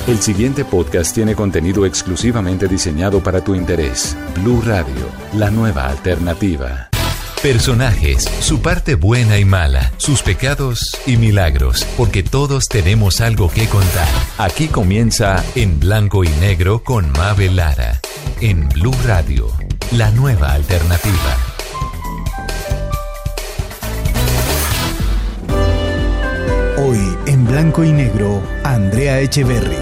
El siguiente podcast tiene contenido exclusivamente diseñado para tu interés. Blue Radio, la nueva alternativa. Personajes, su parte buena y mala, sus pecados y milagros, porque todos tenemos algo que contar. Aquí comienza En Blanco y Negro con Mabel Lara, en Blue Radio, la nueva alternativa. Hoy, en Blanco y Negro, Andrea Echeverry.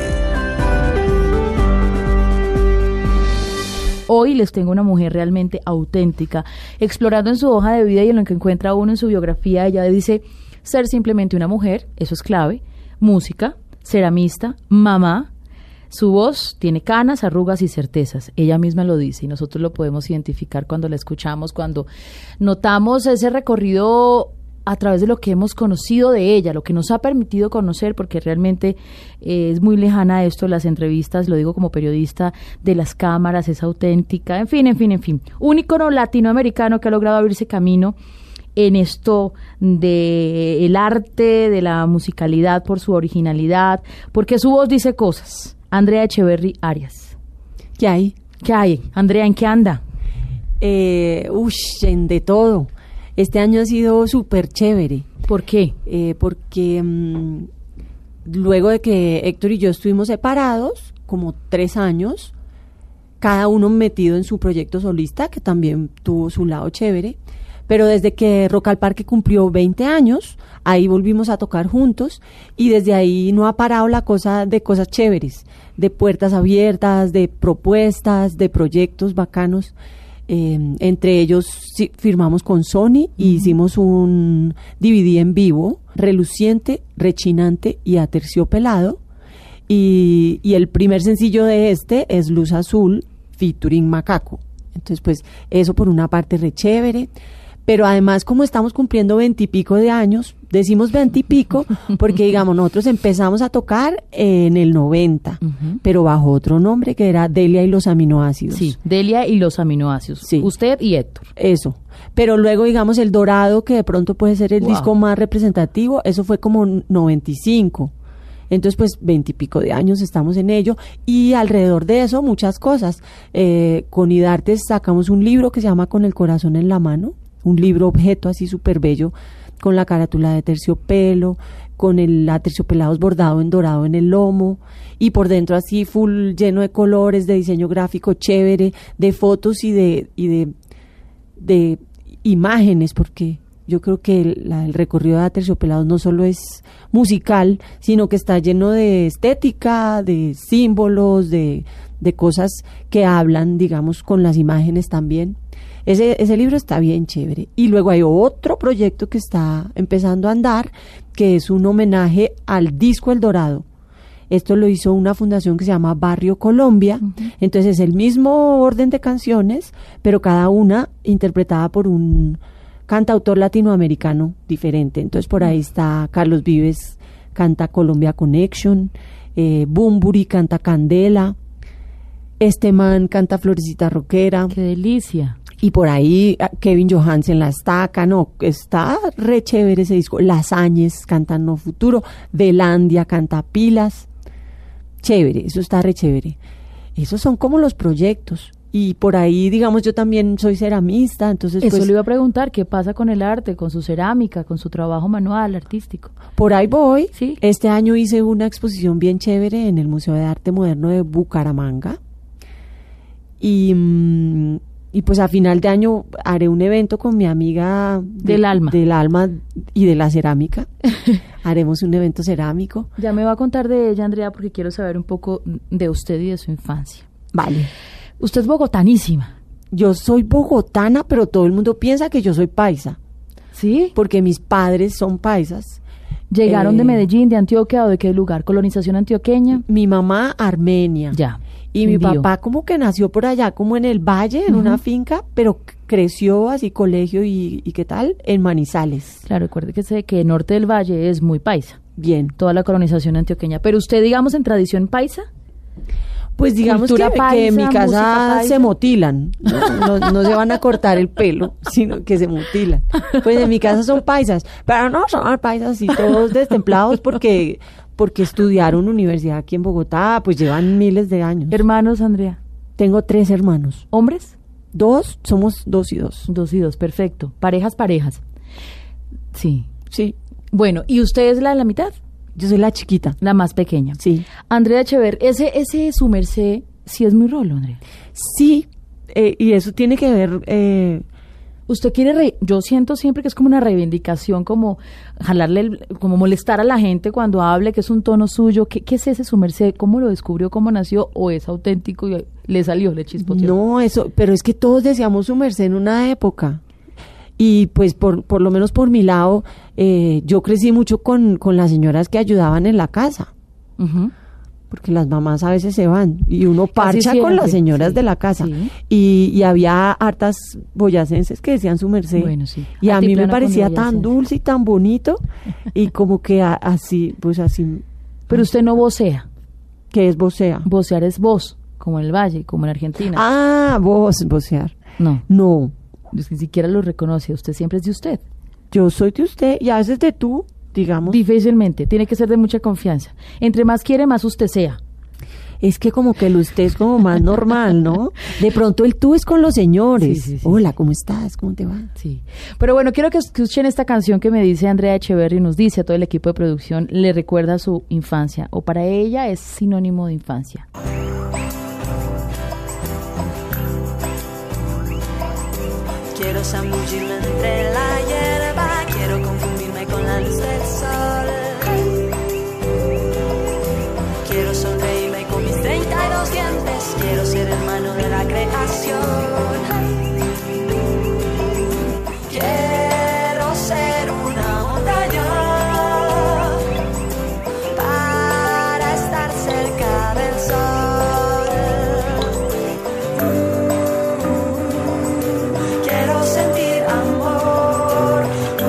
Hoy les tengo una mujer realmente auténtica, explorando en su hoja de vida y en lo que encuentra uno en su biografía. Ella dice ser simplemente una mujer, eso es clave, música, ceramista, mamá. Su voz tiene canas, arrugas y certezas. Ella misma lo dice y nosotros lo podemos identificar cuando la escuchamos, cuando notamos ese recorrido a través de lo que hemos conocido de ella, lo que nos ha permitido conocer, porque realmente es muy lejana a esto, las entrevistas, lo digo como periodista, de las cámaras, es auténtica, en fin. Un ícono latinoamericano que ha logrado abrirse camino en esto del arte, de la musicalidad, por su originalidad, porque su voz dice cosas. Andrea Echeverry Arias. ¿Qué hay? ¿Qué hay? Andrea, ¿en qué anda? De todo. Este año ha sido súper chévere. ¿Por qué? Porque luego de que Héctor y yo estuvimos separados, como 3 años, cada uno metido en su proyecto solista, que también tuvo su lado chévere, pero desde que Rock al Parque cumplió 20 años, ahí volvimos a tocar juntos, y desde ahí no ha parado la cosa de cosas chéveres, de puertas abiertas, de propuestas, de proyectos bacanos. Entre ellos firmamos con Sony y hicimos un DVD en vivo, reluciente, rechinante y aterciopelado, y el primer sencillo de este es Luz Azul featuring Macaco. Entonces pues eso por una parte re chévere, pero además como estamos cumpliendo 20 y pico de años, decimos 20 y pico porque digamos nosotros empezamos a tocar en el 90, pero bajo otro nombre que era Delia y los aminoácidos. Sí, Delia y los aminoácidos. Sí. Usted y Héctor. Eso. Pero luego digamos El Dorado, que de pronto puede ser el disco más representativo, eso fue como 95. Entonces, pues, 20 y pico de años estamos en ello, y alrededor de eso muchas cosas. Con Idartes sacamos un libro que se llama Con el corazón en la mano, un libro objeto así súper bello, con la carátula de terciopelo, con el aterciopelados bordado en dorado en el lomo, y por dentro así full lleno de colores, de diseño gráfico chévere, de fotos y de imágenes, porque yo creo que el recorrido de Aterciopelados no solo es musical, sino que está lleno de estética, de símbolos, de cosas que hablan, digamos, con las imágenes también. Ese libro está bien chévere. Y luego hay otro proyecto que está empezando a andar, que es un homenaje al disco El Dorado. Esto lo hizo una fundación que se llama Barrio Colombia. Entonces es el mismo orden de canciones, pero cada una interpretada por un cantautor latinoamericano diferente. Entonces por ahí está Carlos Vives, canta Colombia Connection, Bumburi canta Candela, este man canta Florecita Rockera. ¡Qué delicia! Y por ahí Kevin Johansen la estaca, no, está re chévere ese disco. Las Áñez cantan No Futuro, Velandia canta Pilas. Chévere, eso está re chévere. Esos son como los proyectos. Y por ahí, digamos, yo también soy ceramista, entonces eso pues, le iba a preguntar, ¿qué pasa con el arte, con su cerámica, con su trabajo manual, artístico? Por ahí voy. ¿Sí? Este año hice una exposición bien chévere en el Museo de Arte Moderno de Bucaramanga. Y pues a final de año haré un evento con mi amiga del alma y de la cerámica. Haremos un evento cerámico. Ya me va a contar de ella, Andrea, porque quiero saber un poco de usted y de su infancia. Vale. Usted es bogotanísima. Yo soy bogotana, pero todo el mundo piensa que yo soy paisa. ¿Sí? Porque mis padres son paisas. ¿Llegaron de Medellín, de Antioquia o de qué lugar? ¿Colonización antioqueña? Mi mamá, armenia. Ya. Y mi papá como que nació por allá, como en el valle, en una finca, pero creció así colegio y ¿qué tal? En Manizales. Claro, recuerde que el norte del valle es muy paisa. Bien. Toda la colonización antioqueña. Pero usted, digamos, en tradición paisa. Pues digamos que en mi casa se motilan, no se van a cortar el pelo, sino que se mutilan. Pues en mi casa son paisas, pero no son paisas y todos destemplados porque porque estudiaron universidad aquí en Bogotá, pues llevan miles de años. Hermanos, Andrea. Tengo 3 hermanos. ¿Hombres? 2, somos 2 y 2. 2 y 2, perfecto. Parejas. Sí. Sí. Bueno, ¿y usted es la de la mitad? Yo soy la chiquita. La más pequeña. Sí. Andrea Echeverri, ese su merced, sí es muy rolo, Andrea. Sí, y eso tiene que ver... Usted quiere, yo siento siempre que es como una reivindicación, como jalarle, como molestar a la gente cuando hable, que es un tono suyo. ¿Qué es ese su merced? ¿Cómo lo descubrió? ¿Cómo nació? ¿O es auténtico y le salió, le chispoteó? No, eso, pero es que todos decíamos su merced en una época. Y pues por lo menos por mi lado, yo crecí mucho con las señoras que ayudaban en la casa. Uh-huh. Porque las mamás a veces se van y uno parcha siempre, con las señoras sí, de la casa. sí. Y había hartas boyacenses que decían su merced. Bueno, sí. Y a mí me Altiplano parecía con tan boyacense. dulce y tan bonito. Y como que así, pues así. Pero usted no vocea. ¿Qué es vocear? Vocear es voz, como en el Valle, como en Argentina. Ah, vocear. No, No, es que ni siquiera lo reconoce. Usted siempre es de usted. yo soy de usted y a veces de tú, digamos. Difícilmente. Tiene que ser de mucha confianza. Entre más quiere, más usted sea. Es que como que el usted es como más normal, ¿no? De pronto el tú es con los señores. Sí. Hola, ¿cómo estás? ¿Cómo te va? Sí. Pero bueno, quiero que escuchen esta canción que me dice Andrea Echeverri, nos dice a todo el equipo de producción, le recuerda su infancia, o para ella es sinónimo de infancia. Quiero zambullirme entre la hierba, quiero confundirme con la luz del sol. Quiero sonreírme con mis 32 dientes, quiero ser hermano de la creación. Quiero ser una montaña para estar cerca del sol. Quiero sentir amor.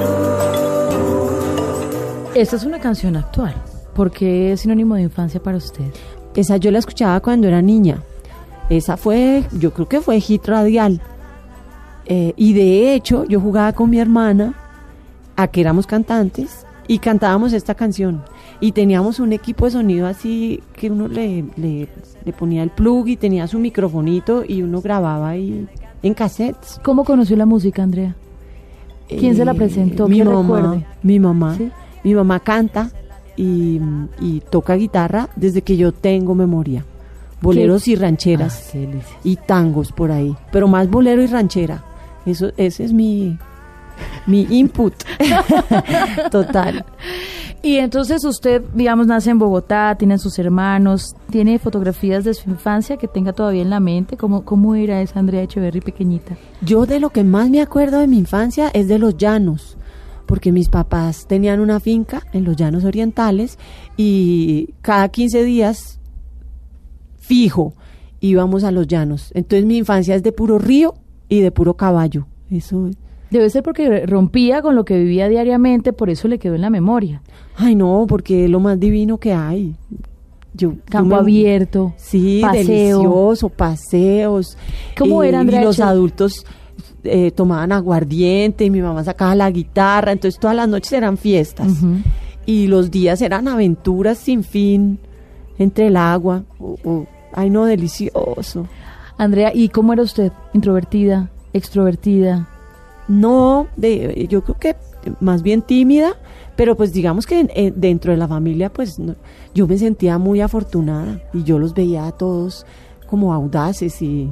Esta es una canción actual. ¿Por qué es sinónimo de infancia para usted? Esa yo la escuchaba cuando era niña. Esa fue, yo creo que fue hit radial. Y de hecho, yo jugaba con mi hermana, a que éramos cantantes, y cantábamos esta canción. Y teníamos un equipo de sonido así, que uno le ponía el plug y tenía su microfonito, y uno grababa ahí en cassettes. ¿Cómo conoció la música, Andrea? ¿Quién se la presentó? Mi ¿Qué mamá. recuerde? Mi mamá. ¿Sí? Mi mamá canta y toca guitarra desde que yo tengo memoria. Boleros y rancheras. Qué delicia. Y tangos por ahí, pero más bolero y ranchera. Ese es mi input. Total. Y entonces usted, digamos, nace en Bogotá, tiene sus hermanos, tiene fotografías de su infancia que tenga todavía en la mente. ¿Cómo era esa Andrea Echeverri pequeñita? Yo de lo que más me acuerdo de mi infancia es de los llanos, porque mis papás tenían una finca en los llanos orientales y cada 15 días fijo íbamos a los llanos. Entonces mi infancia es de puro río y de puro caballo. Eso es. Debe ser porque rompía con lo que vivía diariamente, por eso le quedó en la memoria. Ay, no, porque es lo más divino que hay. Campo abierto, sí, paseo. delicioso, paseos. ¿Cómo era, Andrea Y los Echeverri? adultos tomaban aguardiente y mi mamá sacaba la guitarra, entonces todas las noches eran fiestas. Ujú. Y los días eran aventuras sin fin entre el agua. Ay, no, delicioso. Andrea, ¿y cómo era usted? ¿Introvertida? ¿Extrovertida? No, yo creo que más bien tímida, pero pues digamos que dentro de la familia pues yo me sentía muy afortunada y yo los veía a todos como audaces y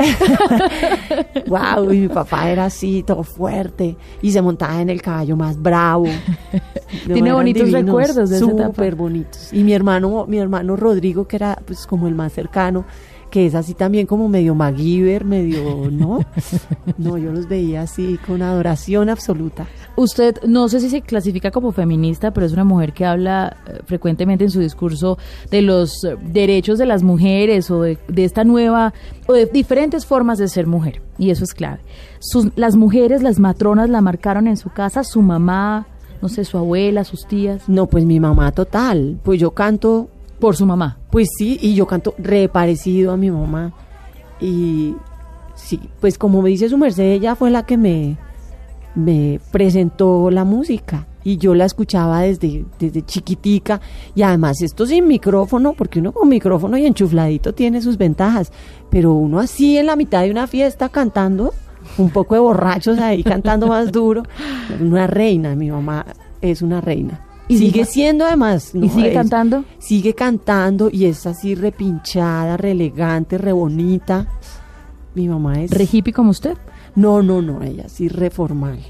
wow, y mi papá era así todo fuerte y se montaba en el caballo más bravo. No, Tiene eran bonitos divinos, recuerdos de esa etapa. súper bonitos. Y mi hermano Rodrigo, que era pues como el más cercano, que es así también como medio MacGyver, medio, ¿no? No, yo los veía así con adoración absoluta. Usted, no sé si se clasifica como feminista, pero es una mujer que habla frecuentemente en su discurso de los derechos de las mujeres o de esta nueva, o de diferentes formas de ser mujer, y eso es clave. Las mujeres, las matronas la marcaron en su casa, su mamá, no sé, su abuela, sus tías. No, pues mi mamá total, pues yo canto. Por su mamá. Pues sí, y yo canto re parecido a mi mamá. Y sí, pues como me dice su merced, ella fue la que me me presentó la música y yo la escuchaba desde chiquitica, y además esto sin micrófono, porque uno con micrófono y enchufladito tiene sus ventajas, pero uno así en la mitad de una fiesta cantando, un poco de borrachos ahí cantando más duro, una reina, mi mamá es una reina. Y sigue siendo además. ¿Y sigue cantando? Sigue cantando y es así repinchada, re elegante, re bonita. Mi mamá es... ¿Re hippie como usted? No, ella sí re formal.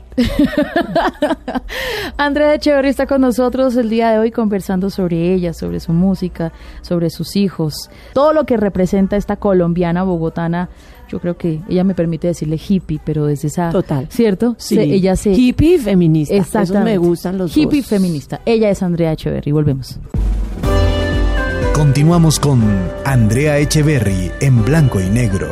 Andrea Echeverry está con nosotros el día de hoy conversando sobre ella, sobre su música, sobre sus hijos, todo lo que representa esta colombiana bogotana. Yo creo que ella me permite decirle hippie, pero desde esa... Total. ¿Cierto? Sí. Ella se... Hippie y feminista. Exactamente. Esos me gustan los dos. Hippie y feminista. Ella es Andrea Echeverry. Volvemos. Continuamos con Andrea Echeverry en Blanco y Negro.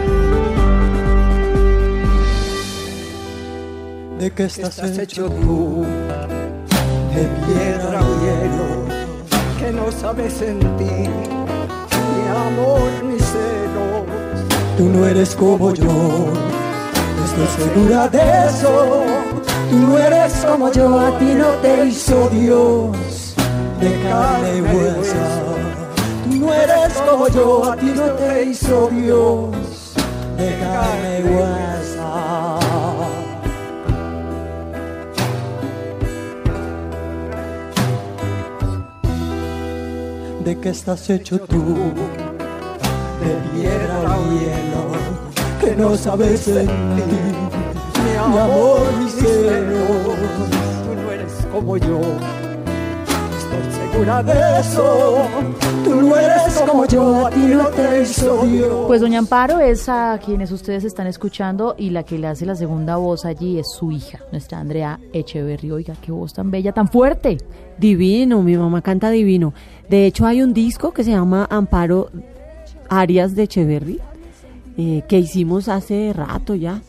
¿De qué estás hecho tú? De piedra o hielo, que no sabes sentir mi amor, mis celos. Tú no eres como yo, estoy segura de eso. Tú no eres como yo, a ti no te hizo Dios de carne y hueso. Tú no eres como yo, a ti no te hizo Dios de carne y hueso. ¿De qué estás hecho tú? De piedra o hielo, que no sabes sentir mi amor, mi cielo. Tú no eres como yo, estoy segura de eso. Tú no eres como yo, a ti no te hizo Dios. Pues doña Amparo es a quienes ustedes están escuchando, y la que le hace la segunda voz allí es su hija, nuestra Andrea Echeverry. Oiga, qué voz tan bella, tan fuerte. Divino, mi mamá canta divino. De hecho, hay un disco que se llama Amparo Arias de Echeverry, que hicimos hace rato ya.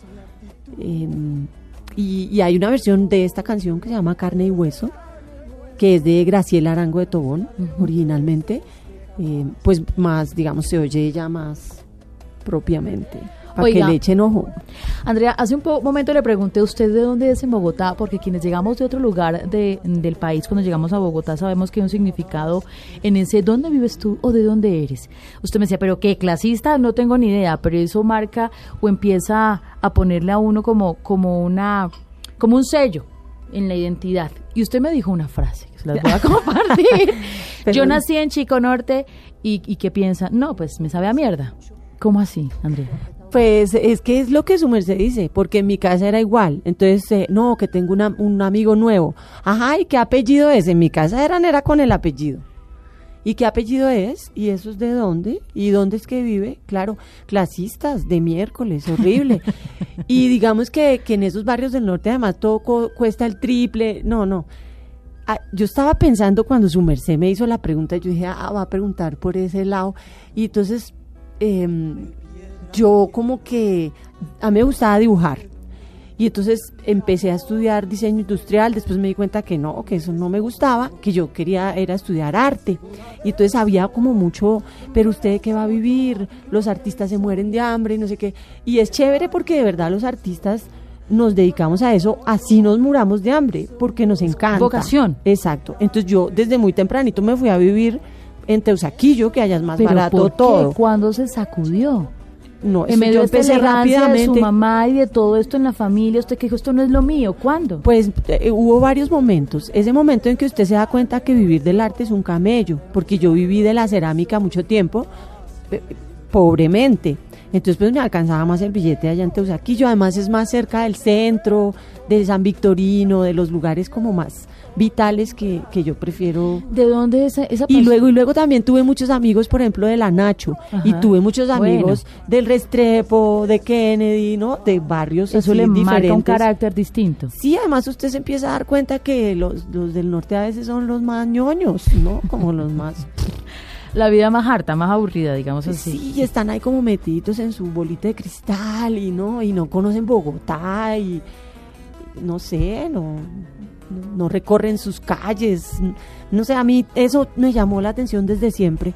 Y hay una versión de esta canción que se llama Carne y Hueso, que es de Graciela Arango de Tobón, originalmente. Pues más, digamos, se oye ella más propiamente, para que le echen ojo. Andrea, hace un momento le pregunté a usted de dónde es en Bogotá, porque quienes llegamos de otro lugar del país, cuando llegamos a Bogotá, sabemos que hay un significado en ese ¿dónde vives tú o de dónde eres? Usted me decía, ¿pero qué? ¿Clasista? No tengo ni idea, pero eso marca o empieza a ponerle a uno como un sello en la identidad. Y usted me dijo una frase, que se las voy a compartir. Yo nací en Chico Norte, y ¿qué piensa? No, pues me sabe a mierda. ¿Cómo así, Andrea? Pues es que es lo que su merced dice, porque en mi casa era igual. Entonces, no, que tengo un amigo nuevo. Ajá, ¿y qué apellido es? En mi casa era con el apellido. ¿Y qué apellido es? ¿Y eso es de dónde? ¿Y dónde es que vive? Claro, clasistas de miércoles, horrible. Y digamos que en esos barrios del norte además todo cuesta el triple. No. Yo estaba pensando cuando su merced me hizo la pregunta, yo dije, va a preguntar por ese lado. Y entonces yo como que a mí me gustaba dibujar. Y entonces empecé a estudiar diseño industrial, después me di cuenta que no, que eso no me gustaba, que yo quería era estudiar arte. Y entonces había como mucho, pero usted ¿qué va a vivir? Los artistas se mueren de hambre y no sé qué. Y es chévere porque de verdad los artistas nos dedicamos a eso, así nos muramos de hambre, porque nos encanta. Vocación. Exacto. Entonces yo desde muy tempranito me fui a vivir en Teusaquillo, que allá es más barato ¿por qué? todo. ¿Cuándo se sacudió? No, en medio yo de esta empecé elegancia rápidamente de su mamá y de todo esto en la familia, usted que dijo, esto no es lo mío, ¿cuándo? Pues hubo varios momentos. Ese momento en que usted se da cuenta que vivir del arte es un camello, porque yo viví de la cerámica mucho tiempo, pobremente. Entonces pues me alcanzaba más el billete allá en Teusaquillo, además es más cerca del centro, de San Victorino, de los lugares como más vitales que yo prefiero. ¿De dónde es esa y luego también tuve muchos amigos, por ejemplo, de la Nacho. Ajá. Y tuve muchos amigos del Restrepo, de Kennedy, ¿no? De barrios eso así le diferentes. Marca un carácter distinto. Sí, además usted se empieza a dar cuenta que los del norte a veces son los más ñoños, ¿no? Como los más... La vida más harta, más aburrida, digamos así. Sí, están ahí como metidos en su bolita de cristal y no conocen Bogotá y no sé, no recorren sus calles. No sé, a mí eso me llamó la atención desde siempre.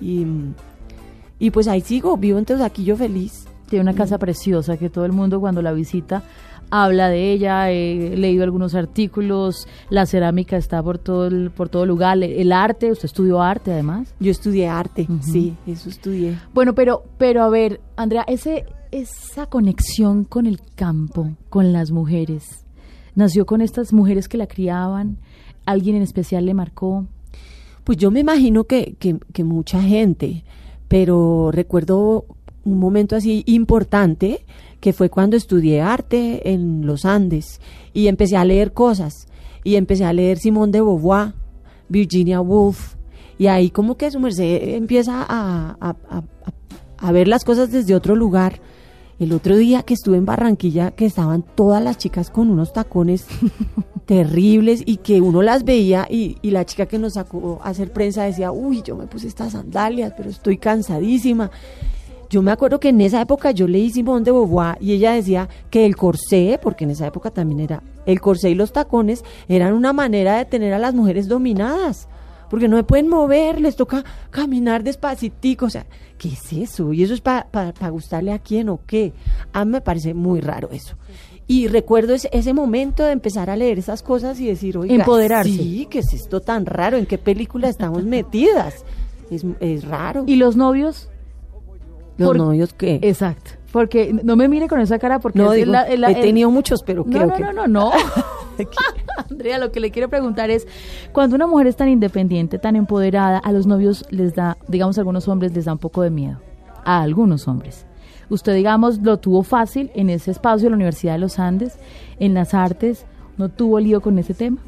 Y pues ahí sigo, vivo en Teusaquillo feliz. Tiene una casa preciosa que todo el mundo cuando la visita habla de ella, he leído algunos artículos, la cerámica está por todo lugar, el arte, usted estudió arte además. Yo estudié arte, sí, eso estudié. Bueno, pero a ver, Andrea, esa conexión con el campo, con las mujeres, ¿nació con estas mujeres que la criaban? ¿Alguien en especial le marcó? Pues yo me imagino que mucha gente, pero recuerdo un momento así importante que fue cuando estudié arte en los Andes y empecé a leer cosas y empecé a leer Simone de Beauvoir, Virginia Woolf, y ahí como que su merced empieza a ver las cosas desde otro lugar. El otro día que estuve en Barranquilla, que estaban todas las chicas con unos tacones terribles y que uno las veía y la chica que nos sacó a hacer prensa decía, uy, yo me puse estas sandalias, pero estoy cansadísima. Yo me acuerdo que en esa época yo leí Simone de Beauvoir y ella decía que el corsé, porque en esa época también era, el corsé y los tacones eran una manera de tener a las mujeres dominadas, porque no se pueden mover, les toca caminar despacitico, o sea, ¿qué es eso? ¿Y eso es para gustarle a quién o qué? A mí me parece muy raro eso. Y recuerdo ese momento de empezar a leer esas cosas y decir, oiga, empoderarse. Sí, ¿qué es esto tan raro? ¿En qué película estamos metidas? Es raro. ¿Y los novios? ¿Los novios qué? Exacto, porque no me mire con esa cara porque no, digo, he tenido muchos, pero creo que... No. Andrea, lo que le quiero preguntar es, cuando una mujer es tan independiente, tan empoderada, a los novios les da, digamos, a algunos hombres les da un poco de miedo, a algunos hombres. Usted, digamos, lo tuvo fácil en ese espacio de la Universidad de los Andes, en las artes, ¿no tuvo lío con ese tema?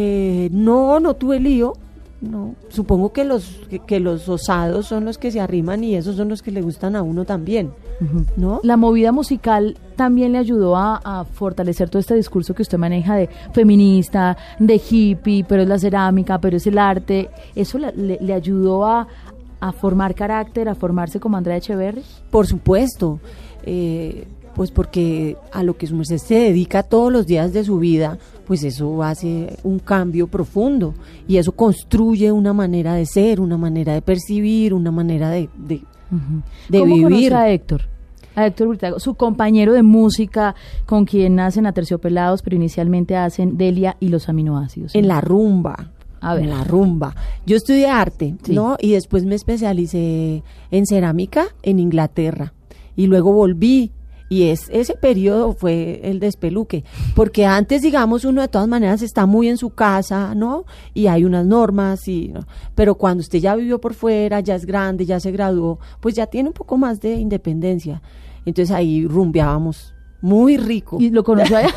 No tuve lío. No, supongo que los osados son los que se arriman y esos son los que le gustan a uno también, ¿no? La movida musical también le ayudó a fortalecer todo este discurso que usted maneja de feminista, de hippie, pero es la cerámica, pero es el arte. ¿Eso le ayudó a formar carácter, a formarse como Andrea Echeverry? Por supuesto, pues porque a lo que su merced se dedica todos los días de su vida, pues eso hace un cambio profundo y eso construye una manera de ser, una manera de percibir, una manera de ¿Cómo vivir. conoce a Héctor? A Héctor Hurtado, su compañero de música con quien hacen Aterciopelados, pero inicialmente hacen Delia y los aminoácidos. En la rumba. A ver. En la rumba. Yo estudié arte, sí, ¿no? Y después me especialicé en cerámica en Inglaterra y luego volví. Y ese periodo fue el despeluque, porque antes, digamos, uno de todas maneras está muy en su casa, ¿no? Y hay unas normas, ¿no? Pero cuando usted ya vivió por fuera, ya es grande, ya se graduó, pues ya tiene un poco más de independencia. Entonces ahí rumbeábamos muy rico. ¿Y lo conoció allá?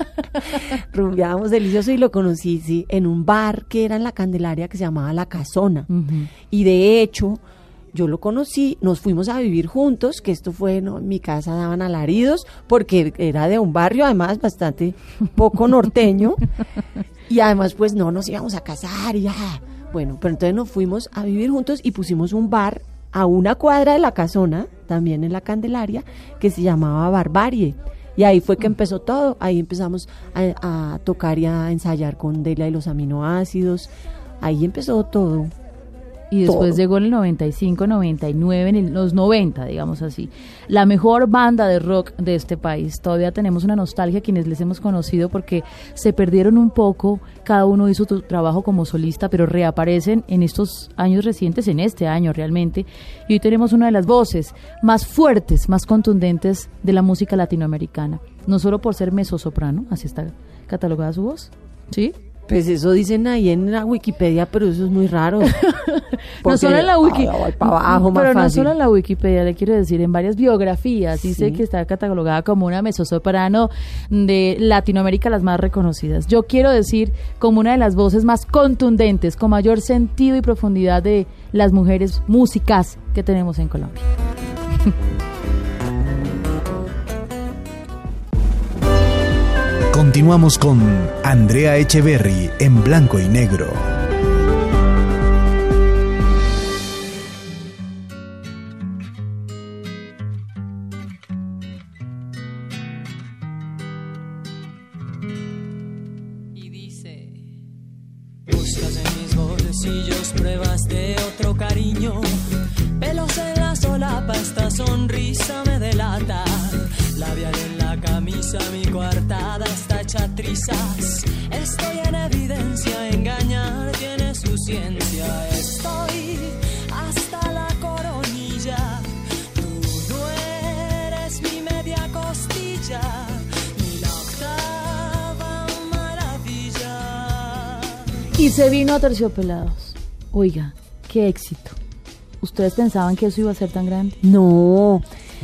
Rumbeábamos delicioso y lo conocí, sí, en un bar que era en la Candelaria que se llamaba La Casona. Y de hecho... yo lo conocí, nos fuimos a vivir juntos, que esto fue, ¿no? En mi casa daban alaridos, porque era de un barrio además bastante poco norteño, y además pues no nos íbamos a casar, y bueno, pero entonces nos fuimos a vivir juntos y pusimos un bar a una cuadra de La Casona, también en la Candelaria, que se llamaba Barbarie, y ahí fue que empezó todo, ahí empezamos a tocar y a ensayar con Delia y los aminoácidos, ahí empezó todo. Y después llegó en el 95, 99, en los 90, digamos así. La mejor banda de rock de este país. Todavía tenemos una nostalgia quienes les hemos conocido porque se perdieron un poco, cada uno hizo su trabajo como solista, pero reaparecen en estos años recientes, en este año realmente. Y hoy tenemos una de las voces más fuertes, más contundentes de la música latinoamericana. No solo por ser mezzosoprano, así está catalogada su voz, ¿sí? Pues eso dicen ahí en la Wikipedia, pero eso es muy raro. No solo en la Wikipedia, pero no solo en la Wikipedia, le quiero decir, en varias biografías dice que está catalogada como una mezzosoprano de Latinoamérica, las más reconocidas. Yo quiero decir como una de las voces más contundentes, con mayor sentido y profundidad de las mujeres músicas que tenemos en Colombia. Continuamos con Andrea Echeverry en Blanco y Negro. Y dice: buscas en mis bolsillos pruebas de otro cariño, pelos en la solapa, esta sonrisa me delata, labial en la camisa, mi coartada. risas. Estoy en evidencia, engañar tiene su ciencia. Estoy hasta la coronilla. Tú no eres mi media costilla, ni la octava maravilla. Y se vino a Terciopelados. Oiga, qué éxito. ¿Ustedes pensaban que eso iba a ser tan grande? No,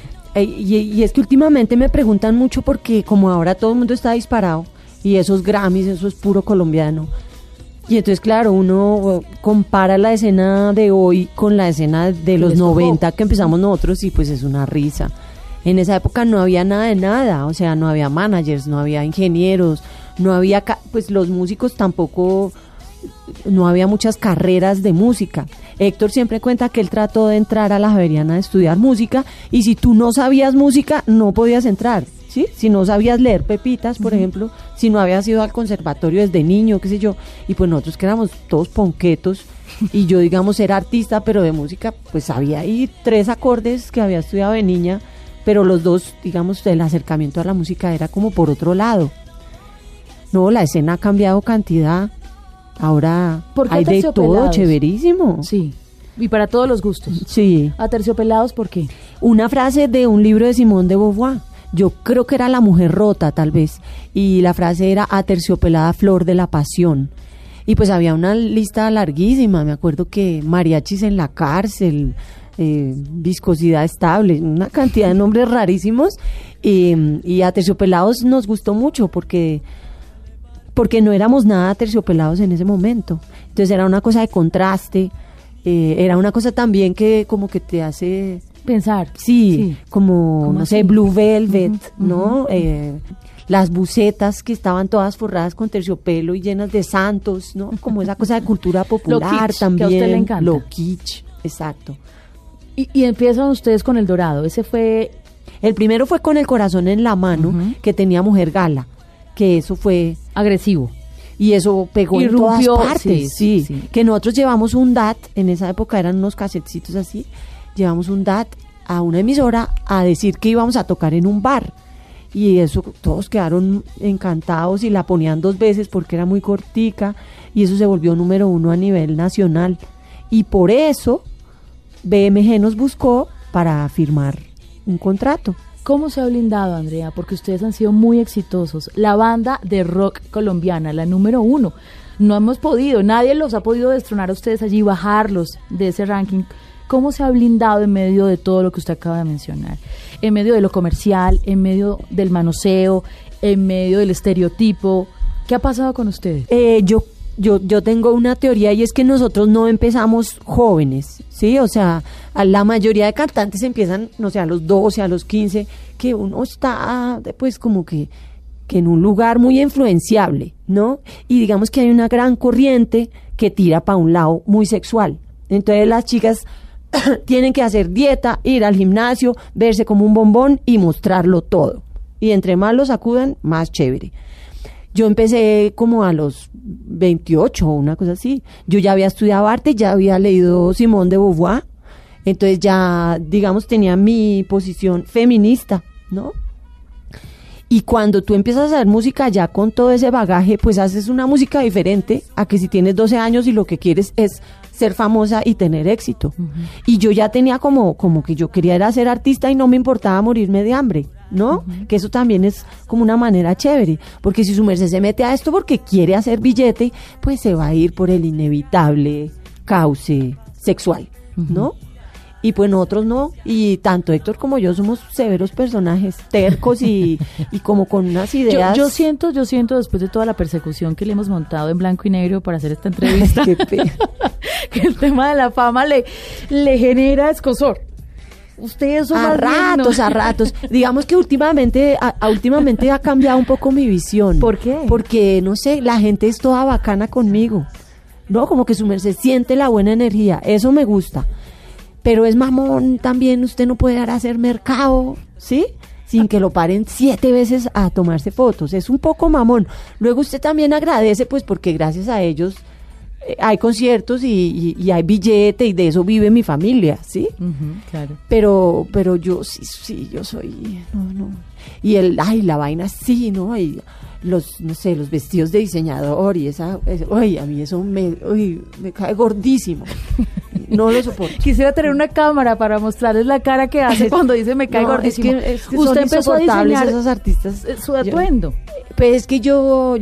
y es que últimamente me preguntan mucho porque como ahora todo el mundo está disparado y esos Grammys, eso es puro colombiano. Y entonces, claro, uno compara la escena de hoy con la escena de los 90 que empezamos nosotros y pues es una risa. En esa época no había nada de nada, o sea, no había managers, no había ingenieros, no había, pues los músicos tampoco, no había muchas carreras de música. Héctor siempre cuenta que él trató de entrar a la Javeriana a estudiar música y si tú no sabías música no podías entrar, ¿sí? Si no sabías leer pepitas, por ejemplo, si no habías ido al conservatorio desde niño, qué sé yo, y pues nosotros que éramos todos ponquetos y yo digamos era artista pero de música pues sabía ahí 3 acordes que había estudiado de niña, pero los dos digamos el acercamiento a la música era como por otro lado. No, la escena ha cambiado cantidad. Ahora hay de todo, chéverísimo. Sí, y para todos los gustos. Sí. ¿Aterciopelados por qué? Una frase de un libro de Simone de Beauvoir. Yo creo que era La mujer rota, tal vez. Y la frase era aterciopelada flor de la pasión. Y pues había una lista larguísima. Me acuerdo que mariachis en la cárcel, viscosidad estable, una cantidad de nombres rarísimos. Y Aterciopelados nos gustó mucho porque no éramos nada terciopelados en ese momento. Entonces era una cosa de contraste, era una cosa también que como que te hace pensar. Sí. Como no sé, Blue Velvet, ¿no? Las bucetas que estaban todas forradas con terciopelo y llenas de santos, ¿no? Como esa cosa de cultura popular lo kitsch, también. Que a usted le encanta. Lo kitsch, exacto. Y empiezan ustedes con El Dorado, ese fue... El primero fue con El corazón en la mano, que tenía Mujer Gala, que eso fue... agresivo. Y eso pegó en todas partes, sí. Que nosotros llevamos un DAT, en esa época eran unos casetcitos así, llevamos un DAT a una emisora a decir que íbamos a tocar en un bar. Y eso, todos quedaron encantados y la ponían 2 veces porque era muy cortica y eso se volvió número 1 a nivel nacional. Y por eso BMG nos buscó para firmar un contrato. ¿Cómo se ha blindado, Andrea? Porque ustedes han sido muy exitosos. La banda de rock colombiana, la número 1. No hemos podido, nadie los ha podido destronar a ustedes allí, bajarlos de ese ranking. ¿Cómo se ha blindado en medio de todo lo que usted acaba de mencionar? En medio de lo comercial, en medio del manoseo, en medio del estereotipo. ¿Qué ha pasado con ustedes? Yo tengo una teoría y es que nosotros no empezamos jóvenes, ¿sí? O sea, la mayoría de cantantes empiezan, no sé, a los 12, a los 15, que uno está, pues, como que en un lugar muy influenciable, ¿no? Y digamos que hay una gran corriente que tira para un lado muy sexual. Entonces las chicas tienen que hacer dieta, ir al gimnasio, verse como un bombón y mostrarlo todo. Y entre más lo sacudan, más chévere. Yo empecé como a los 28 o una cosa así. Yo ya había estudiado arte, ya había leído Simone de Beauvoir. Entonces ya, digamos, tenía mi posición feminista, ¿no? Y cuando tú empiezas a hacer música ya con todo ese bagaje, pues haces una música diferente a que si tienes 12 años y lo que quieres es ser famosa y tener éxito. Y yo ya tenía como que yo quería era ser artista y no me importaba morirme de hambre, ¿no? Que eso también es como una manera chévere, porque si su merced se mete a esto porque quiere hacer billete, pues se va a ir por el inevitable cauce sexual, ¿no? Y pues nosotros no, y tanto Héctor como yo somos severos personajes, tercos y como con unas ideas. Yo siento después de toda la persecución que le hemos montado en Blanco y Negro para hacer esta entrevista, Qué pena. que el tema de la fama le genera escozor. Ustedes son a ratos. Digamos que últimamente ha cambiado un poco mi visión. ¿Por qué? Porque, no sé, la gente es toda bacana conmigo, ¿no? Como que su merced siente la buena energía, eso me gusta. Pero es mamón también, usted no puede dar a hacer mercado, ¿sí? Sin que lo paren 7 veces a tomarse fotos, es un poco mamón. Luego usted también agradece, pues porque gracias a ellos hay conciertos y hay billete y de eso vive mi familia, ¿sí? Claro. Pero yo sí, yo soy, no. Y la vaina sí, ¿no? Y los vestidos de diseñador y a mí eso me cae gordísimo. No lo soporto. Quisiera tener una cámara para mostrarles la cara que hace cuando dice me cae gordísimo. Es que usted empezó a diseñar esos artistas. su atuendo. Pues es que yo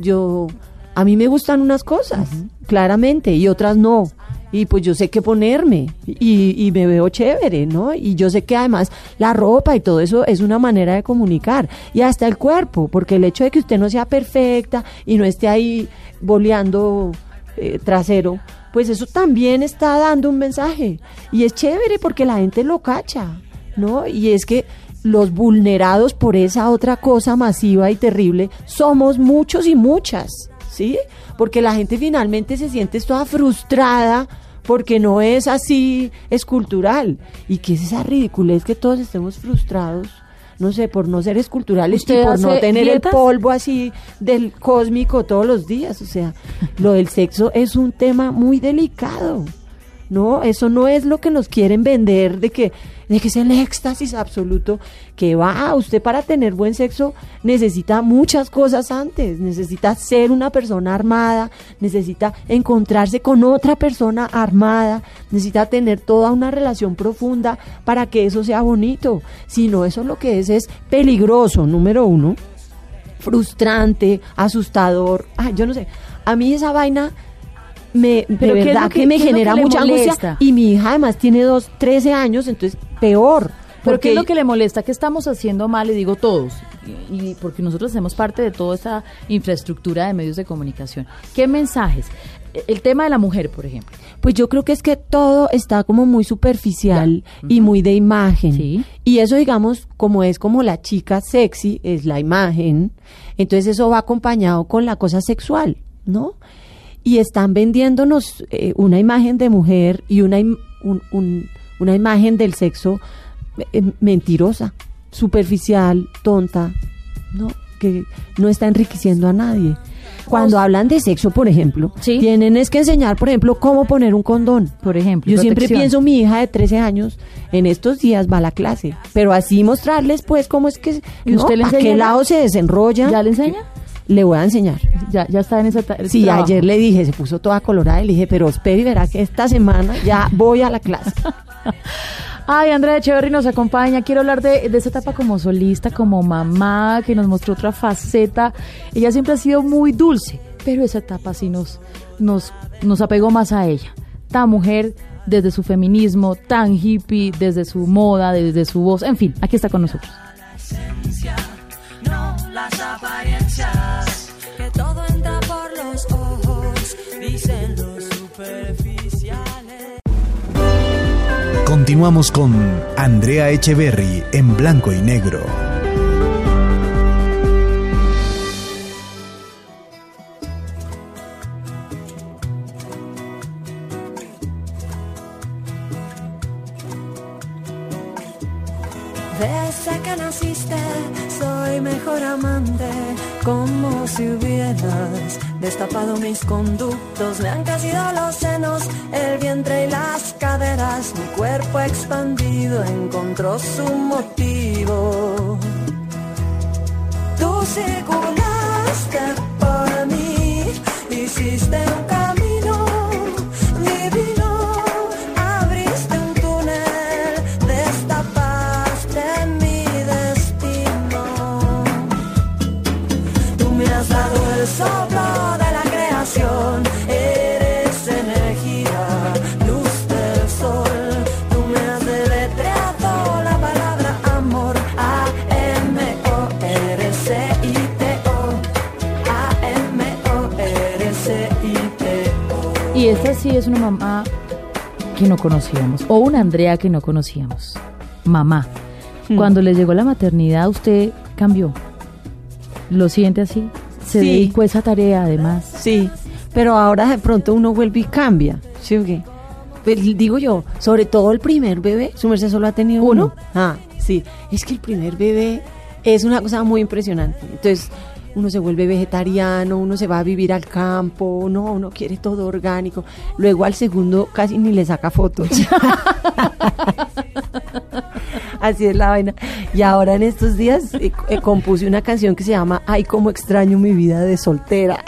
a mí me gustan unas cosas, claramente, y otras no. Y pues yo sé qué ponerme y me veo chévere, ¿no? Y yo sé que además la ropa y todo eso es una manera de comunicar. Y hasta el cuerpo, porque el hecho de que usted no sea perfecta y no esté ahí boleando trasero, pues eso también está dando un mensaje. Y es chévere porque la gente lo cacha, ¿no? Y es que los vulnerados por esa otra cosa masiva y terrible somos muchos y muchas, ¿sí? Porque la gente finalmente se siente toda frustrada porque no es así escultural. ¿Y qué es esa ridiculez que todos estemos frustrados? No sé, por no ser esculturales y por no tener dietas, el polvo así del cósmico todos los días. O sea, lo del sexo es un tema muy delicado. No, eso no es lo que nos quieren vender de que es el éxtasis absoluto, que va, usted para tener buen sexo necesita muchas cosas antes, necesita ser una persona armada, necesita encontrarse con otra persona armada, necesita tener toda una relación profunda para que eso sea bonito. Si no, eso lo que es peligroso, número uno, frustrante, asustador, yo no sé, a mí esa vaina de verdad que me genera mucha angustia. Y mi hija además tiene 13 años, entonces peor. ¿Pero qué es lo que le molesta? ¿Qué estamos haciendo mal? Y digo todos, y porque nosotros hacemos parte de toda esa infraestructura de medios de comunicación. ¿Qué mensajes? El tema de la mujer, por ejemplo. Pues yo creo que es que todo está como muy superficial y muy de imagen. ¿Sí? Y eso, digamos, como es como la chica sexy, es la imagen, entonces eso va acompañado con la cosa sexual, ¿no? Y están vendiéndonos una imagen de mujer y una imagen del sexo mentirosa, superficial, tonta, ¿no? Que no está enriqueciendo a nadie. Cuando hablan de sexo, por ejemplo, ¿sí? Tienen que enseñar, por ejemplo, cómo poner un condón. Por ejemplo, yo siempre pienso, mi hija de 13 años, en estos días va a la clase, pero así mostrarles, pues, cómo es que, ¿y usted le enseña? ¿A qué lado se desenrolla? ¿Ya le enseña? Le voy a enseñar. Ya está en esa sí, trabajo. Ayer le dije, se puso toda colorada y le dije, pero espere y verá que esta semana ya voy a la clase. Ay, Andrea Echeverry nos acompaña. Quiero hablar de esa etapa como solista, como mamá, que nos mostró otra faceta. Ella siempre ha sido muy dulce, pero esa etapa sí nos apegó más a ella. Tan mujer desde su feminismo, tan hippie desde su moda, desde su voz. En fin, aquí está con nosotros. No las apariencias, que todo entra por los ojos, dicen los superficiales. Continuamos con Andrea Echeverry en Blanco y Negro. Desde que naciste soy mejor amante, como si hubieras destapado mis conductos. Me han crecido los senos, el vientre y las caderas. Mi cuerpo expandido encontró su motivo. Tú circulaste por mí, hiciste un camino divino. Abriste un túnel, destapaste mi destino. Tú me has dado el soplo de la creación, eres energía, luz del sol. Tú me has deletreado la palabra amor, A-M-O-R-C-I-T-O. Y esta sí es una mamá que no conocíamos, o una Andrea que no conocíamos. Mamá, cuando le llegó la maternidad, usted cambió. ¿Lo siente así? ¿Se dedicó a esa tarea además? Sí, pero ahora de pronto uno vuelve y cambia. ¿Sí o qué? Pues, digo yo, sobre todo el primer bebé, su merced solo ha tenido uno. Sí, es que el primer bebé es una cosa muy impresionante. Entonces, uno se vuelve vegetariano, uno se va a vivir al campo, no, uno quiere todo orgánico. Luego al segundo casi ni le saca fotos. Así es la vaina. Y ahora en estos días compuse una canción que se llama Ay, cómo extraño mi vida de soltera.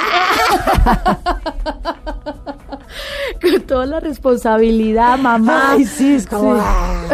Con toda la responsabilidad, mamá. Ay, sí, es como... Sí.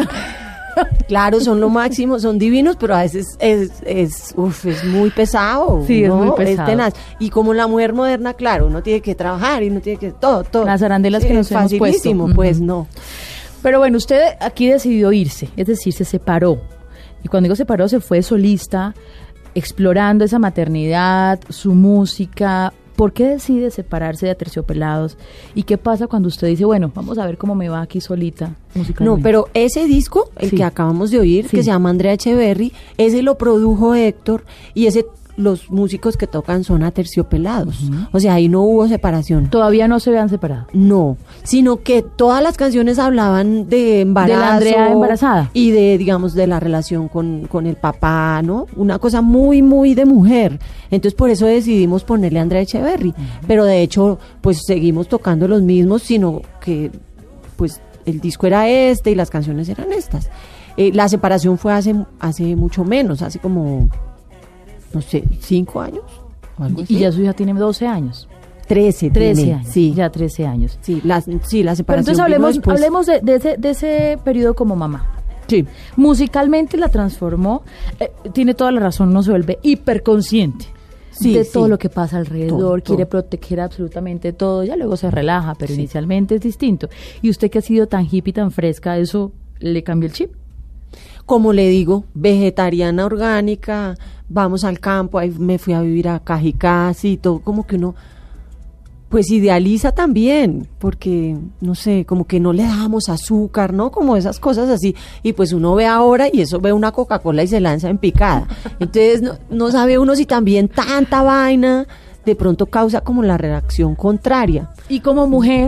Claro, son lo máximo, son divinos, pero a veces es muy pesado. Sí, ¿no? es muy pesado. Es tenaz. Y como la mujer moderna, claro, uno tiene que trabajar y uno tiene que todo. Las arandelas que nos hemos puesto. Facilísimo, pues no. Pero bueno, usted aquí decidió irse, es decir, se separó. Y cuando digo separó, se fue solista, explorando esa maternidad, su música. ¿Por qué decide separarse de Aterciopelados? ¿Y qué pasa cuando usted dice, bueno, vamos a ver cómo me va aquí solita musicalmente? No, pero ese disco, el Sí. que acabamos de oír, Sí. que se llama Andrea Echeverry, ese lo produjo Héctor y ese los músicos que tocan son Aterciopelados. O sea, ahí no hubo separación. Todavía no se habían separado. No, sino que todas las canciones hablaban de embarazo. De la Andrea embarazada. Y de, digamos, de la relación con el papá, ¿no? Una cosa muy, muy de mujer. Entonces, por eso decidimos ponerle Andrea Echeverry. Pero de hecho, pues seguimos tocando los mismos, sino que, pues, el disco era este y las canciones eran estas. La separación fue hace mucho menos, hace como, no sé, 5 años. O algo así. Y ya su hija tiene 12 años. 13 13 años. Sí. Ya 13 años. Sí, la Pero separación. entonces hablemos de ese periodo como mamá. Sí. Musicalmente la transformó, tiene toda la razón, no se vuelve hiperconsciente de todo lo que pasa alrededor, Todo. quiere proteger absolutamente todo, ya luego se relaja, pero inicialmente es distinto. Y usted que ha sido tan hippie, tan fresca, ¿eso le cambió el chip? Como le digo, vegetariana orgánica, vamos al campo, ahí me fui a vivir a Cajicás y todo, como que uno pues idealiza también, porque no sé, como que no le damos azúcar, ¿no? Como esas cosas así, y pues uno ve ahora y eso ve una Coca-Cola y se lanza en picada. Entonces no sabe uno si también tanta vaina de pronto causa como la reacción contraria. Y como mujer,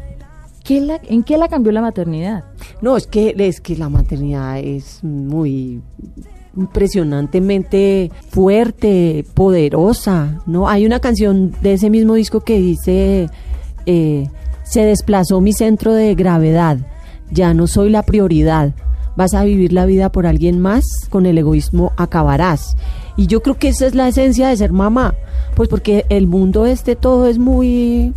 ¿en qué la cambió la maternidad? No, es que la maternidad es muy impresionantemente fuerte, poderosa, ¿no? Hay una canción de ese mismo disco que dice se desplazó mi centro de gravedad, ya no soy la prioridad, vas a vivir la vida por alguien más, con el egoísmo acabarás. Y yo creo que esa es la esencia de ser mamá, pues porque el mundo todo es muy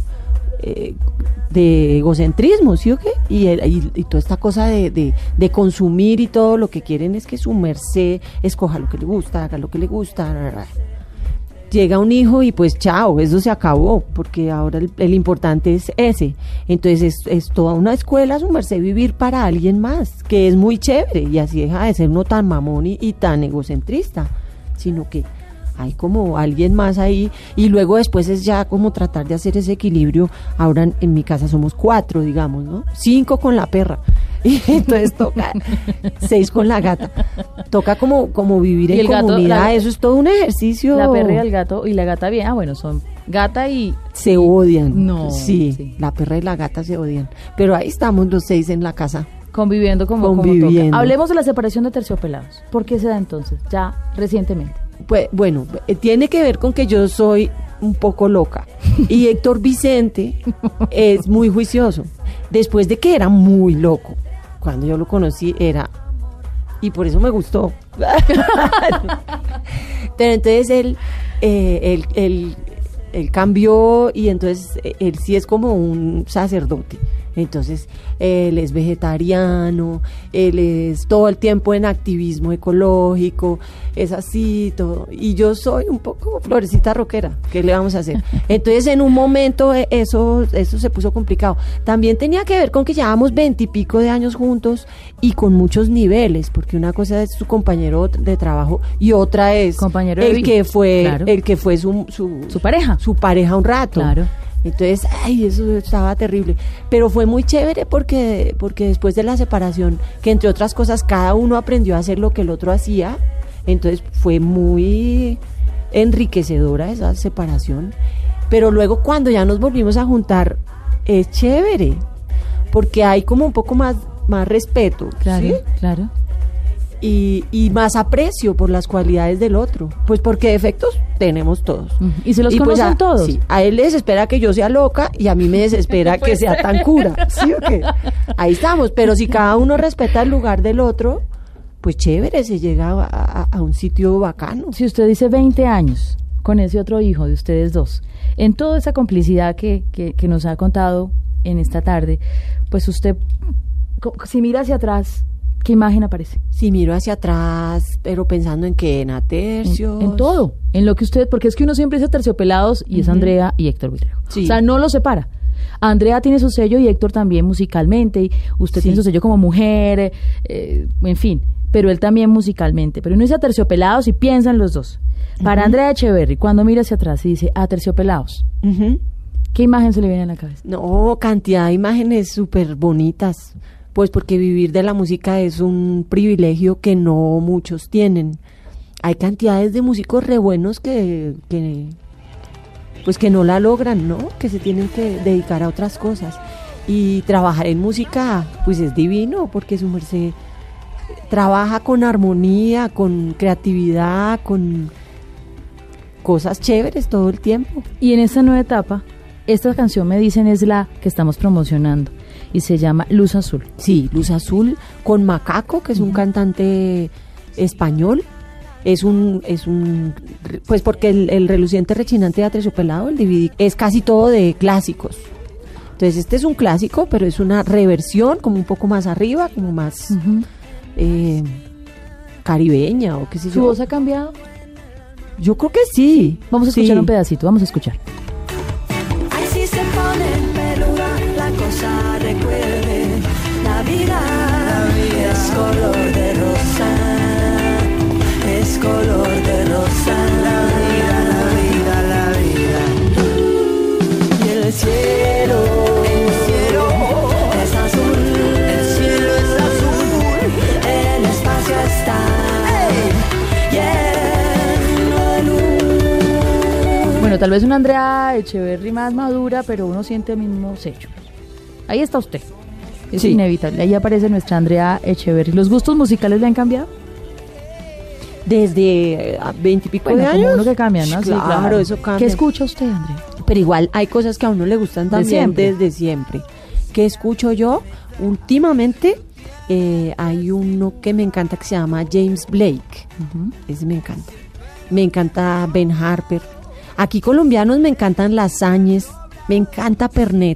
de egocentrismo, ¿sí o qué? Y toda esta cosa de consumir y todo lo que quieren es que su merced escoja lo que le gusta, haga lo que le gusta. Llega un hijo y pues chao, eso se acabó, porque ahora el importante es ese. Entonces es toda una escuela, su merced, vivir para alguien más, que es muy chévere, y así deja de ser uno tan mamón y tan egocentrista, sino que hay como alguien más ahí, y luego después es ya como tratar de hacer ese equilibrio. Ahora en mi casa somos 4, digamos, ¿no? 5 con la perra, y entonces toca 6 con la gata. Toca como vivir Y en el gato, comunidad, eso es todo un ejercicio. La perra y el gato, y la gata bien, bueno, son gata y... Se odian. No, sí, sí. la perra y la gata se odian, pero ahí estamos los 6 en la casa. Conviviendo como Conviviendo. toca. Hablemos de la separación de Terciopelados. ¿Por qué se da entonces? Ya recientemente. Pues bueno, tiene que ver con que yo soy un poco loca y Héctor Vicente es muy juicioso. Después de que era muy loco, cuando yo lo conocí y por eso me gustó. Pero entonces él cambió, y entonces él sí es como un sacerdote. Entonces él es vegetariano, él es todo el tiempo en activismo ecológico, es así todo, y yo soy un poco florecita rockera. ¿Qué le vamos a hacer? Entonces en un momento eso se puso complicado. También tenía que ver con que llevábamos 20 y pico de años juntos y con muchos niveles, porque una cosa es su compañero de trabajo y otra es Compañero de el vida. que fue Claro. el que fue su pareja. su pareja un rato. Claro. Entonces, eso estaba terrible. Pero fue muy chévere porque después de la separación, que entre otras cosas cada uno aprendió a hacer lo que el otro hacía, entonces fue muy enriquecedora esa separación. Pero luego cuando ya nos volvimos a juntar, es chévere, porque hay como un poco más respeto. Claro, ¿sí? claro. y más aprecio por las cualidades del otro, pues porque defectos tenemos todos. Y se los pues conocen todos. Sí, a él le desespera que yo sea loca y a mí me desespera que sea tan cura, ¿sí o qué? Ahí estamos, pero si cada uno respeta el lugar del otro, pues chévere, se llega a un sitio bacano. Si usted dice 20 años con ese otro hijo de ustedes dos, en toda esa complicidad que nos ha contado en esta tarde, pues usted, si mira hacia atrás, ¿qué imagen aparece? Si miro hacia atrás, pero pensando en que en atercios. En todo, en lo que usted, porque es que uno siempre dice Terciopelados y es Andrea y Héctor Buitrago. Sí. O sea, no lo separa. Andrea tiene su sello y Héctor también musicalmente, y usted tiene su sello como mujer, en fin, pero él también musicalmente. Pero uno dice Terciopelados y piensa en los dos. Para Andrea Echeverry, cuando mira hacia atrás y dice Terciopelados, ¿qué imagen se le viene a la cabeza? No, cantidad de imágenes súper bonitas. Pues porque vivir de la música es un privilegio que no muchos tienen. Hay cantidades de músicos re buenos que no la logran, ¿no? Que se tienen que dedicar a otras cosas. Y trabajar en música, pues es divino, porque su merced trabaja con armonía, con creatividad, con cosas chéveres todo el tiempo. Y en esta nueva etapa, esta canción me dicen es la que estamos promocionando. Y se llama Luz Azul. Sí, Luz Azul con Macaco, que es un cantante español. Pues porque el reluciente rechinante de Aterciopelado, el DVD, es casi todo de clásicos. Entonces este es un clásico, pero es una reversión como un poco más arriba, como más caribeña o qué sé yo. ¿Su voz ha cambiado? Yo creo que sí. Vamos a escuchar un pedacito, vamos a escuchar. Ay, si se pone peluda la cosa, recuerde, la vida es color de rosa, es color de rosa, la vida, y el cielo es azul, el cielo es azul, el espacio está lleno de luz. Bueno, tal vez una Andrea Echeverry más madura, pero uno siente el mismo sello. Ahí está usted. Es inevitable. Ahí aparece nuestra Andrea Echeverry. ¿Los gustos musicales le han cambiado? Desde 20 y pico de Como años. uno que cambia, ¿no? Sí, claro, eso cambia. ¿Qué escucha usted, Andrea? Pero igual hay cosas que a uno le gustan también desde siempre. ¿Qué escucho yo? Últimamente hay uno que me encanta que se llama James Blake. Ese me encanta. Me encanta Ben Harper. Aquí colombianos me encantan Lasañez. Me encanta Pernet.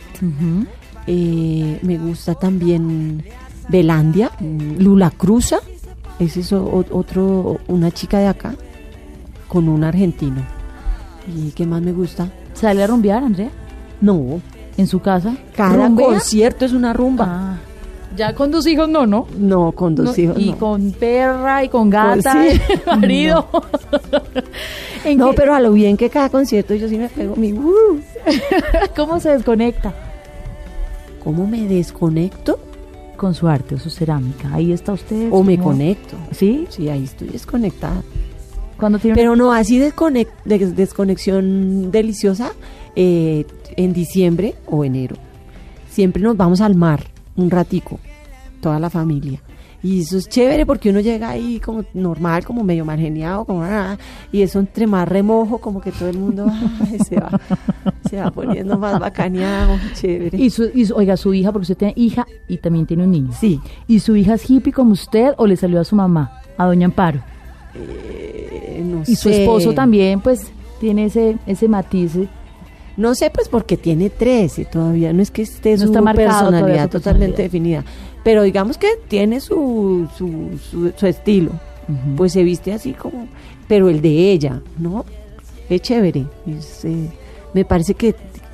Me gusta también Belandia, Lula Cruza. Ese es una chica de acá con un argentino. ¿Y qué más me gusta? ¿Sale a rumbear, Andrea? No. ¿En su casa? Cada ¿Rumbea? concierto es una rumba. Ah, ya con 2 hijos no, ¿no? No, con 2 hijos y no. con perra y con gata Pues sí. y marido. No, pero a lo bien que cada concierto yo sí me pego mi... ¿Cómo se desconecta? ¿Cómo me desconecto? Con su arte o su cerámica. Ahí está usted. O me conecto. ¿Sí? Sí, ahí estoy desconectada. ¿Cuándo tiene Pero no, así desconexión deliciosa, en diciembre o enero. Siempre nos vamos al mar un ratico, toda la familia. Y eso es chévere porque uno llega ahí como normal, como medio margeniado, como y eso entre más remojo, como que todo el mundo se va poniendo más bacaneado, chévere. Oiga, su hija, porque usted tiene hija y también tiene un niño. Sí. ¿Y su hija es hippie como usted o le salió a su mamá, a doña Amparo? No y su sé. esposo también, pues, tiene ese matiz. No sé, pues porque tiene 13 todavía, no es que esté No su está marcado todavía personalidad su totalmente personalidad. definida, pero digamos que tiene su estilo, pues se viste así como, pero el de ella, ¿no? Es chévere, me parece que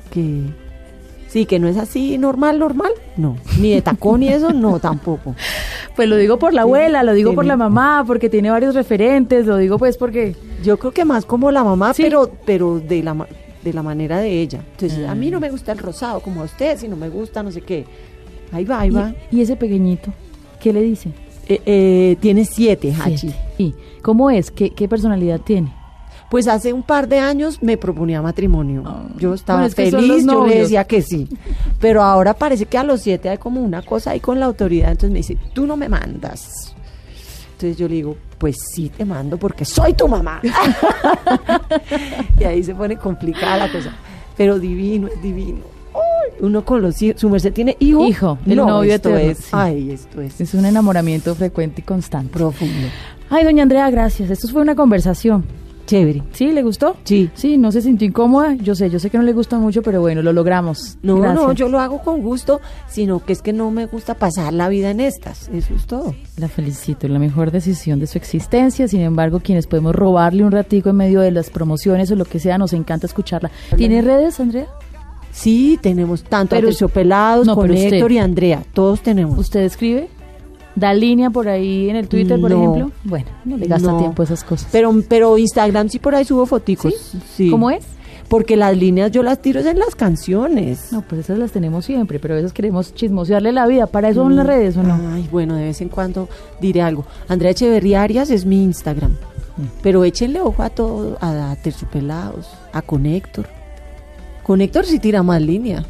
sí, que no es así normal, no, ni de tacón ni eso, no, tampoco. Pues lo digo por la abuela, lo digo por tiene- la mamá, porque tiene varios referentes, lo digo pues porque... Yo creo que más como la mamá, Sí. pero de la manera de ella. Entonces, a mí no me gusta el rosado como a usted, si no me gusta, no sé qué. Ahí va. ¿Y ese pequeñito? ¿Qué le dice? Tiene 7, Hachi. 7. ¿Y cómo es? ¿Qué personalidad tiene? Pues hace un par de años me proponía matrimonio. Yo estaba Bueno, es que son feliz, los yo le novios. decía que sí. Pero ahora parece que a los 7 hay como una cosa ahí con la autoridad. Entonces me dice, tú no me mandas. entonces yo le digo, pues sí te mando porque soy tu mamá. Y ahí se pone complicada la cosa. Pero divino, es divino. Ay, uno con los hijos, su merced tiene hijo. Hijo, el novio esto eterno, es, sí. ay, esto es Es un enamoramiento frecuente y constante. profundo. Ay, doña Andrea, gracias. Esto fue una conversación. Chévere. ¿Sí? ¿Le gustó? Sí. Sí, no se sintió incómoda. Yo sé que no le gusta mucho, pero bueno, lo logramos. No, Gracias. no, yo lo hago con gusto, sino que es que no me gusta pasar la vida en estas. Eso es todo. La felicito, la mejor decisión de su existencia. Sin embargo, quienes podemos robarle un ratico en medio de las promociones o lo que sea, nos encanta escucharla. ¿Tiene redes, Andrea? Sí, tenemos tanto Pero- Aterciopelados no, con pero usted- Héctor y Andrea. Todos tenemos. ¿Usted escribe? ¿Da línea por ahí en el Twitter, por No. ejemplo? Bueno, no le gasta No. tiempo esas cosas. Pero Instagram sí por ahí subo foticos. Sí. ¿Cómo es? Porque las líneas yo las tiro en las canciones. No, pues esas las tenemos siempre, pero a veces queremos chismosearle la vida. ¿Para eso son las redes o no? Ay, bueno, de vez en cuando diré algo. Andrea Echeverría Arias es mi Instagram. Pero échenle ojo a todo, a Aterciopelados, a Con Héctor. Con Héctor sí tira más línea.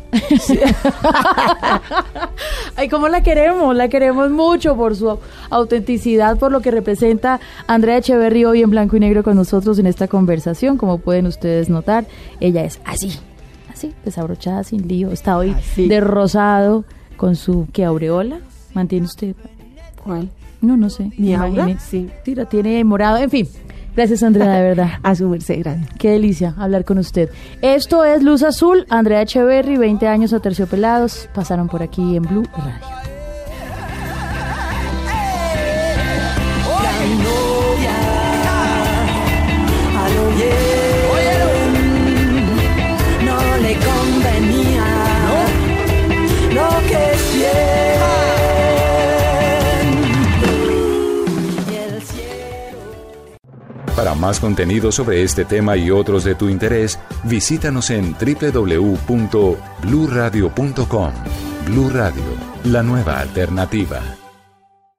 Ay, ¿cómo la queremos? La queremos mucho por su autenticidad, por lo que representa Andrea Echeverría hoy en blanco y negro con nosotros en esta conversación. Como pueden ustedes notar, ella es así, desabrochada, sin lío. Está hoy Así. de rosado con su, ¿qué, aureola? ¿Mantiene usted? ¿Cuál? No sé. ¿Mi aura? Imagine. Sí. Sí, la tiene morado. En fin, gracias, Andrea, de verdad. A su merced, gracias. Qué delicia hablar con usted. Esto es Luz Azul, Andrea Echeverry, 20 años Aterciopelados. Pasaron por aquí en Blue Radio. Al oyer, no le convenía lo que es bien. Y el cielo. Para más contenido sobre este tema y otros de tu interés, visítanos en www.bluradio.com. Blu Radio, la nueva alternativa.